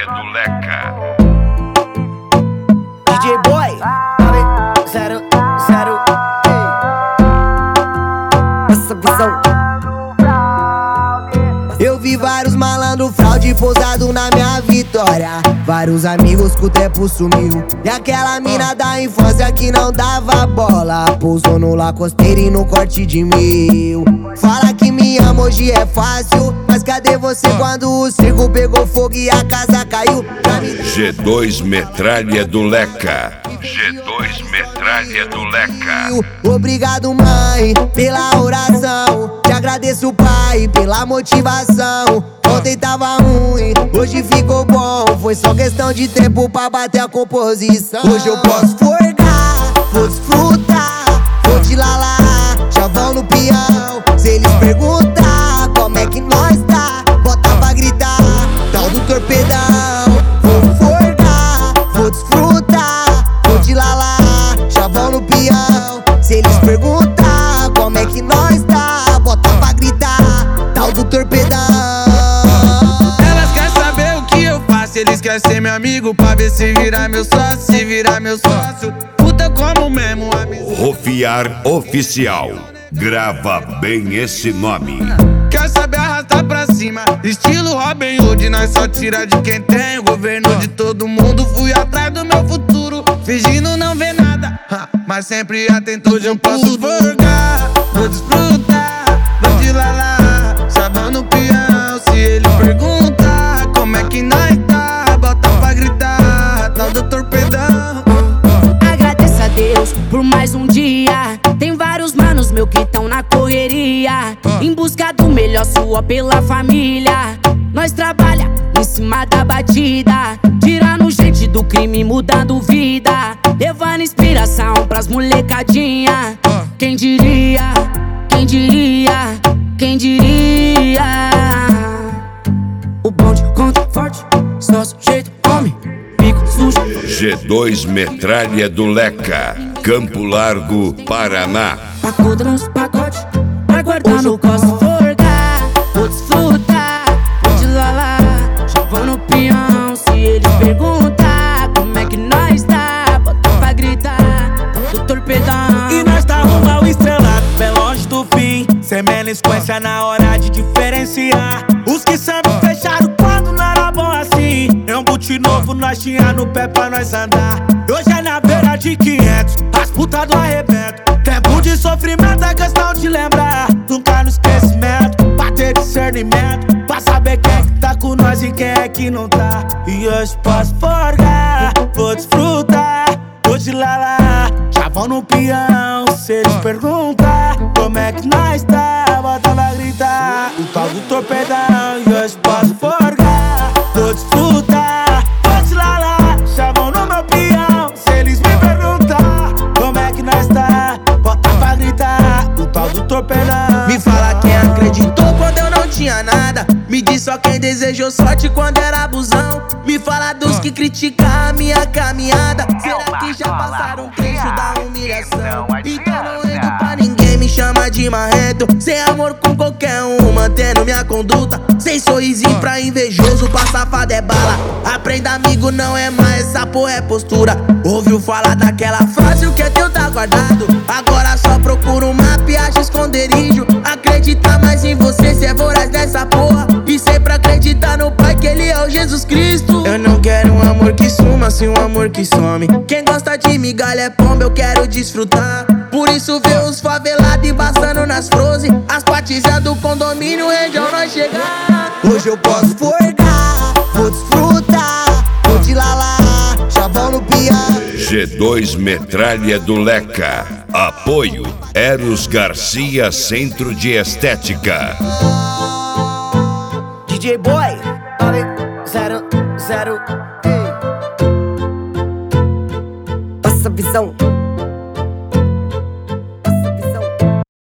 do Leca. DJ Boy, 00, essa visão. Eu vi vários malandro fraude pousado na minha vitória. Vários amigos que o tempo sumiu. E aquela mina da infância que não dava bola pousou no Lacosteiro e no corte de 1000. Fala que me ama, hoje é fácil, mas cadê você quando o circo pegou fogo e a casa caiu? G2 Metralha do Leca. G2 Metralha do Leca. Obrigado, mãe, pela oração. Te agradeço, pai, pela motivação. Ontem tava ruim, hoje ficou bom. Foi só questão de tempo pra bater a composição. Hoje eu posso forgar, vou desfrutar, vou te lalar, chavão no peão. Se eles perguntar como é que nós tá, bota pra gritar, tal do torpedão. Vou forgar, vou desfrutar, vou te lalar, chavão no peão. Se eles perguntar como é que nós tá, bota pra gritar, tal do torpedão. Elas querem saber o que eu faço, eles querem ser meu amigo pra ver se virar meu sócio, se virar meu sócio. Puta como mesmo amigo. Rofiar Oficial. Grava bem esse nome. Quer saber arrastar pra cima, estilo Robin Hood. Nós só tira de quem tem o governo de todo mundo. Fui atrás do meu futuro, fingindo não ver nada, mas sempre atento. Hoje eu posso forgar, vou desfrutar, vou te lalar, chavão no peão. Se ele perguntar como é que nós tá, bota pra gritar, tal do torpedão. Agradeço a Deus por mais um dia. Tem vários manos meu que tão na correria, em busca do melhor, sua pela família. Nós trabalha em cima da batida, tirando gente do crime, mudando vida, levando inspiração pras molecadinha. Quem diria, quem diria, quem diria? O bonde conta forte, só sujeito homem, pico sujo. G2 Metralha do Leca. Campo Largo, Paraná. Pacuda nos pacotes, pra guardar no posso forgar, vou desfrutar, vou te lalar, chavão no peão. Se eles perguntar como é que nós tá, bota pra gritar, do torpedão. E nós tá rumo ao estrelado, bem longe do fim, sem melisquência na hora de diferenciar. Os que sempre fecharam quando não era bom assim. É um boot novo, nós tinha no pé pra nós andar. Hoje é na beira de 500, as putas do arrebento. Tempo de sofrimento é questão de lembrar, nunca no esquecimento. Pra ter discernimento, pra saber quem é que tá com nós e quem é que não tá. E hoje posso forgar, vou desfrutar, vou te lalar, chavão no peão. Se eles perguntar como é que nós tá, bota pra gritar, o tal do torpedão. E hoje posso forgar, vou desfrutar, vou te lalar, chavão no meu peão. Se eles me perguntar como é que nós tá, bota pra gritar, o tal do torpedão. Me fala quem acreditou quando eu não tinha nada. Me diz só quem desejou sorte quando era abusão. Me fala dos que criticam a minha caminhada. Será que já passaram o trecho da humilhação? Então não ligo pra ninguém, me chama de marreto. Sem amor com qualquer um, mantendo minha conduta. Sem sorrisinho pra invejoso, pra safado é bala. Aprenda amigo, não é mais, essa porra é postura. Ouviu falar daquela frase, o que é teu tá guardado. Agora só procura um mapa e acha esconderijo. Acredita mais em você, cê é voraz dessa porra. E sempre acreditar no Pai, que Ele é o Jesus Cristo. Eu não quero um amor que suma, sim um amor que some. Quem gosta de migalha é pomba, eu quero desfrutar. Por isso vê os favelados embaçando nas frose. As patizas do condomínio, região nós chegar. Hoje eu posso forgar, vou desfrutar, vou te lalar, chavão no peão. G2 Metralha do Leca. Apoio Eros Garcia Centro de Estética. DJ Boy, 00, essa visão.